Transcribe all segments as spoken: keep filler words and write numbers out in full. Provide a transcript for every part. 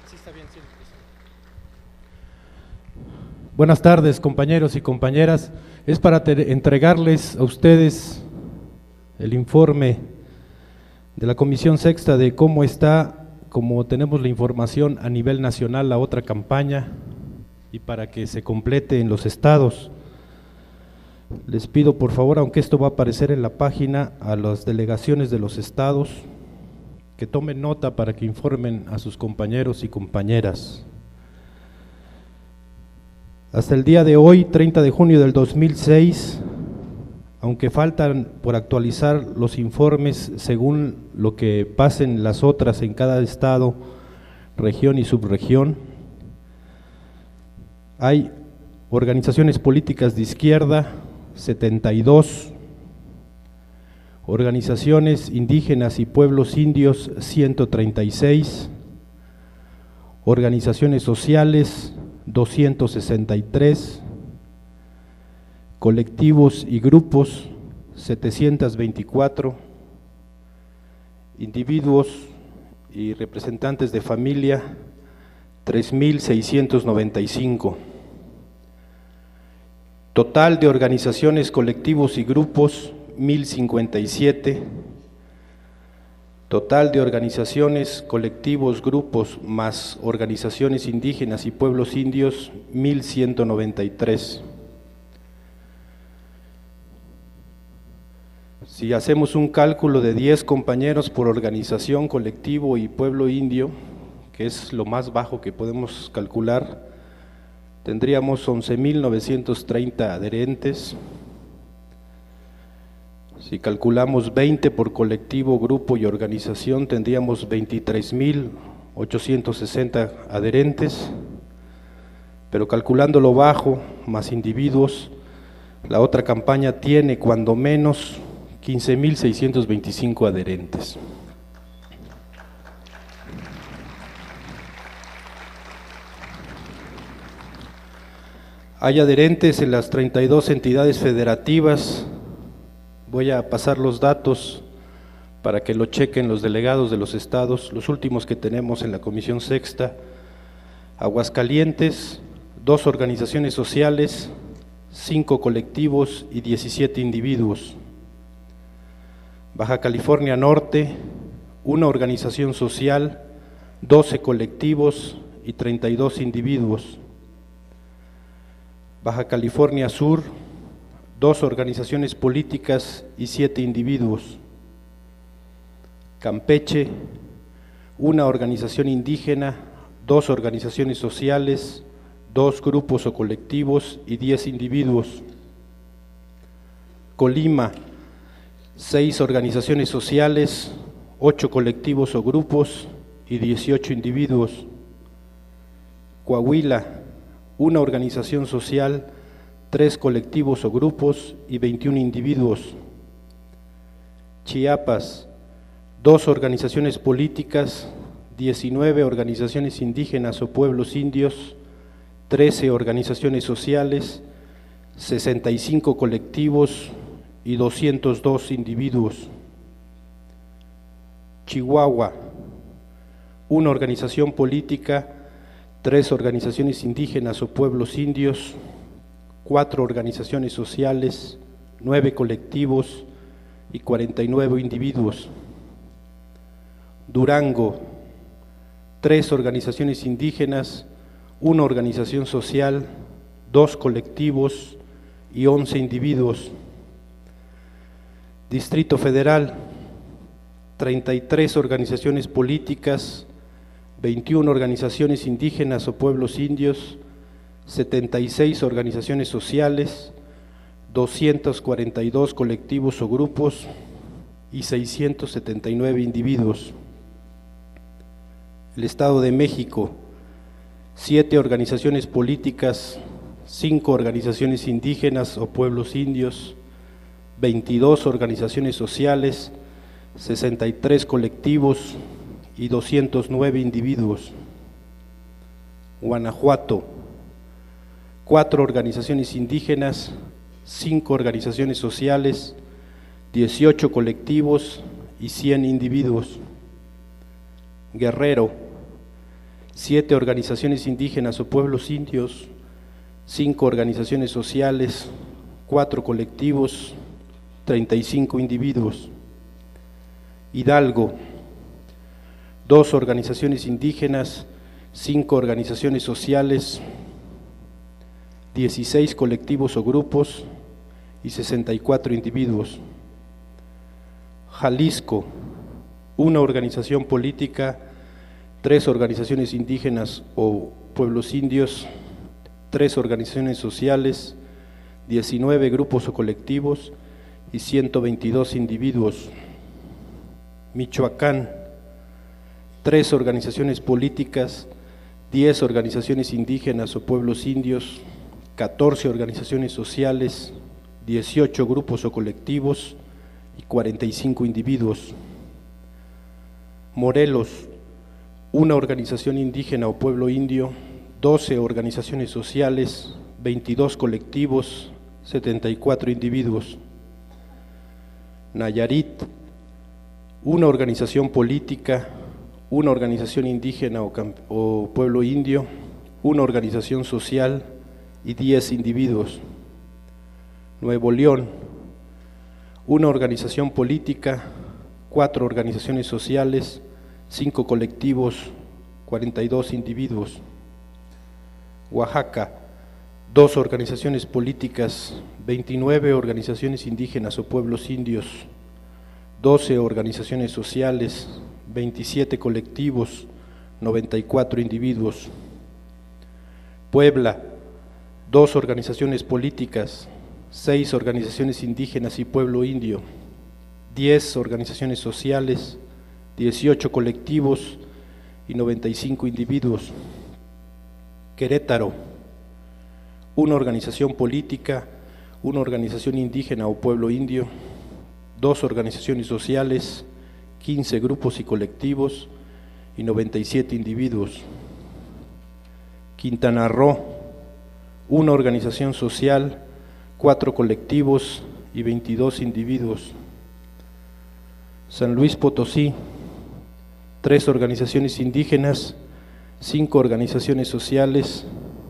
Sí, está bien, sí. Buenas tardes, compañeros y compañeras. Es para entregarles a ustedes el informe de la Comisión Sexta de cómo está, como tenemos la información a nivel nacional, la otra campaña, y para que se complete en los estados. Les pido por favor, aunque esto va a aparecer en la página, a las delegaciones de los estados, que tomen nota para que informen a sus compañeros y compañeras. Hasta el día de hoy, treinta de junio del dos mil seis, aunque faltan por actualizar los informes según lo que pasen las otras en cada estado, región y subregión, hay organizaciones políticas de izquierda, setenta y dos, organizaciones indígenas y pueblos indios, ciento treinta y seis, organizaciones sociales, doscientos sesenta y tres, colectivos y grupos, setecientos veinticuatro, individuos y representantes de familia, tres mil seiscientos noventa y cinco. Total de organizaciones, colectivos y grupos, mil cincuenta y siete. Total de organizaciones, colectivos, grupos, más organizaciones indígenas y pueblos indios, mil ciento noventa y tres. Si hacemos un cálculo de diez compañeros por organización, colectivo y pueblo indio, que es lo más bajo que podemos calcular, tendríamos once mil novecientos treinta adherentes. Si calculamos veinte por colectivo, grupo y organización, tendríamos veintitrés mil ochocientos sesenta adherentes, pero calculando lo bajo, más individuos, la otra campaña tiene cuando menos quince mil seiscientos veinticinco adherentes. Hay adherentes en las treinta y dos entidades federativas. Voy a pasar los datos para que lo chequen los delegados de los estados, los últimos que tenemos en la Comisión Sexta. Aguascalientes, dos organizaciones sociales, cinco colectivos y diecisiete individuos. Baja California Norte, una organización social, doce colectivos y treinta y dos individuos. Baja California Sur, dos organizaciones políticas y siete individuos. Campeche, una organización indígena, dos organizaciones sociales, dos grupos o colectivos y diez individuos. Colima, seis organizaciones sociales, ocho colectivos o grupos y dieciocho individuos. Coahuila, una organización social, tres colectivos o grupos y veintiún individuos. Chiapas, dos organizaciones políticas, diecinueve organizaciones indígenas o pueblos indios, trece organizaciones sociales, sesenta y cinco colectivos y doscientos dos individuos. Chihuahua, una organización política, tres organizaciones indígenas o pueblos indios, cuatro organizaciones sociales, nueve colectivos y cuarenta y nueve individuos. Durango, tres organizaciones indígenas, una organización social, dos colectivos y once individuos. Distrito Federal, treinta y tres organizaciones políticas, veintiuna organizaciones indígenas o pueblos indios, setenta y seis organizaciones sociales, doscientos cuarenta y dos colectivos o grupos y seiscientos setenta y nueve individuos. El Estado de México, siete organizaciones políticas, cinco organizaciones indígenas o pueblos indios, veintidós organizaciones sociales, sesenta y tres colectivos y doscientos nueve individuos. Guanajuato, cuatro organizaciones indígenas, cinco organizaciones sociales, dieciocho colectivos y cien individuos. Guerrero, siete organizaciones indígenas o pueblos indios, cinco organizaciones sociales, cuatro colectivos, treinta y cinco individuos. Hidalgo, dos organizaciones indígenas, cinco organizaciones sociales, dieciséis colectivos o grupos y sesenta y cuatro individuos. Jalisco, una organización política, tres organizaciones indígenas o pueblos indios, tres organizaciones sociales, diecinueve grupos o colectivos y ciento veintidós individuos. Michoacán, tres organizaciones políticas, diez organizaciones indígenas o pueblos indios, catorce organizaciones sociales, dieciocho grupos o colectivos y cuarenta y cinco individuos. Morelos, una organización indígena o pueblo indio, doce organizaciones sociales, veintidós colectivos, setenta y cuatro individuos. Nayarit, una organización política, una organización indígena o, o pueblo indio, una organización social y diez individuos. Nuevo León, una organización política, cuatro organizaciones sociales, cinco colectivos, cuarenta y dos individuos. Oaxaca, dos organizaciones políticas, veintinueve organizaciones indígenas o pueblos indios, doce organizaciones sociales, veintisiete colectivos, noventa y cuatro individuos. Puebla, dos organizaciones políticas, seis organizaciones indígenas y pueblo indio, diez organizaciones sociales, dieciocho colectivos y noventa y cinco individuos. Querétaro, una organización política, una organización indígena o pueblo indio, dos organizaciones sociales, quince grupos y colectivos y noventa y siete individuos. Quintana Roo, una organización social, cuatro colectivos y veintidós individuos. San Luis Potosí, tres organizaciones indígenas, cinco organizaciones sociales,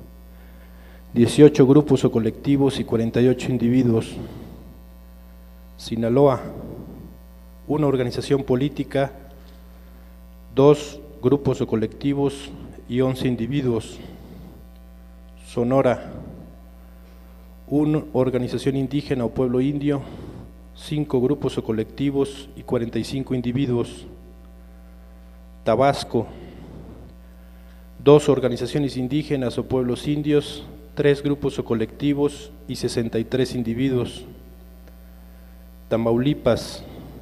dieciocho grupos o colectivos y cuarenta y ocho individuos. Sinaloa, una organización política, dos grupos o colectivos y once individuos. Sonora, una organización indígena o pueblo indio, cinco grupos o colectivos y cuarenta y cinco individuos. Tabasco, dos organizaciones indígenas o pueblos indios, tres grupos o colectivos y sesenta y tres individuos. Tamaulipas,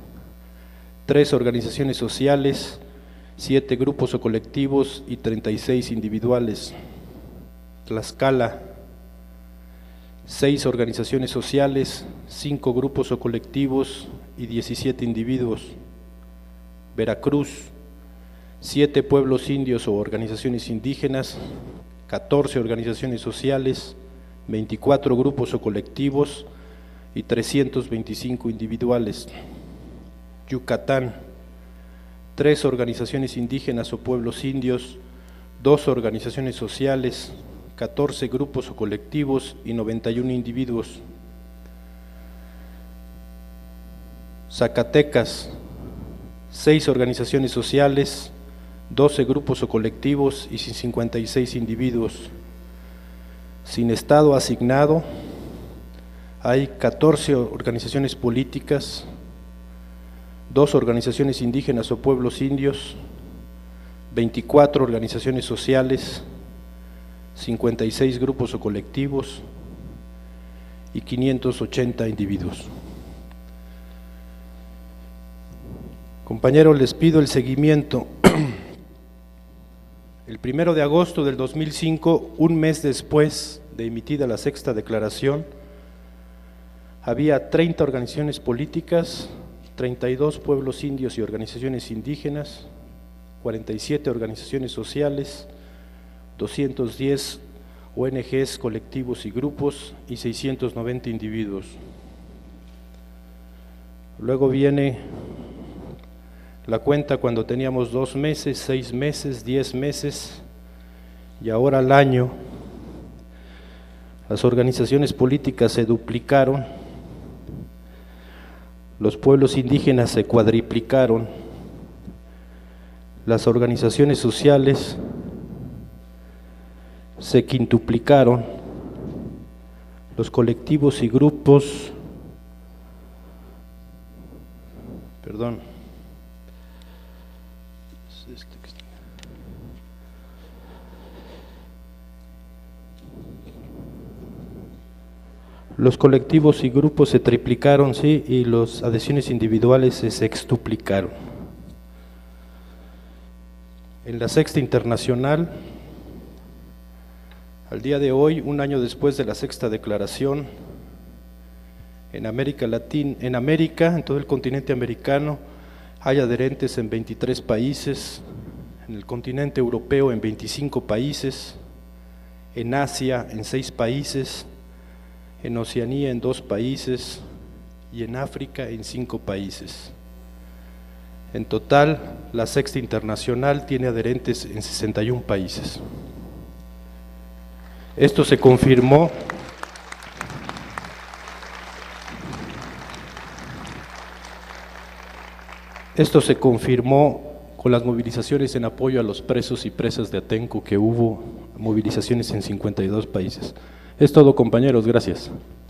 tres organizaciones sociales, siete grupos o colectivos y treinta y seis individuales. Tlaxcala, seis organizaciones sociales, cinco grupos o colectivos y diecisiete individuos. Veracruz, siete pueblos indios o organizaciones indígenas, catorce organizaciones sociales, veinticuatro grupos o colectivos y trescientos veinticinco individuales. Yucatán, tres organizaciones indígenas o pueblos indios, dos organizaciones sociales, catorce grupos o colectivos y noventa y uno individuos. Zacatecas, seis organizaciones sociales, doce grupos o colectivos y cincuenta y seis individuos. Sin estado asignado, hay catorce organizaciones políticas, dos organizaciones indígenas o pueblos indios, veinticuatro organizaciones sociales, cincuenta y seis grupos o colectivos y quinientos ochenta individuos. Compañeros, les pido el seguimiento. El primero de agosto del dos mil cinco, un mes después de emitida la sexta declaración, había treinta organizaciones políticas, treinta y dos pueblos indios y organizaciones indígenas, cuarenta y siete organizaciones sociales, doscientos diez O N Ges, colectivos y grupos y seiscientos noventa individuos. Luego viene la cuenta cuando teníamos dos meses, seis meses, diez meses y ahora al año las organizaciones políticas se duplicaron, los pueblos indígenas se cuadriplicaron, las organizaciones sociales se quintuplicaron, los colectivos y grupos, perdón, los colectivos y grupos se triplicaron, sí, y las adhesiones individuales se sextuplicaron. En la Sexta Internacional, al día de hoy, un año después de la Sexta Declaración, en América Latina, en América, en todo el continente americano, hay adherentes en veintitrés países, en el continente europeo en veinticinco países, en Asia en seis países, en Oceanía en dos países y en África en cinco países. En total, la Sexta Internacional tiene adherentes en sesenta y un países. Esto se confirmó Esto se confirmó con las movilizaciones en apoyo a los presos y presas de Atenco, que hubo movilizaciones en cincuenta y dos países. Es todo, compañeros, gracias.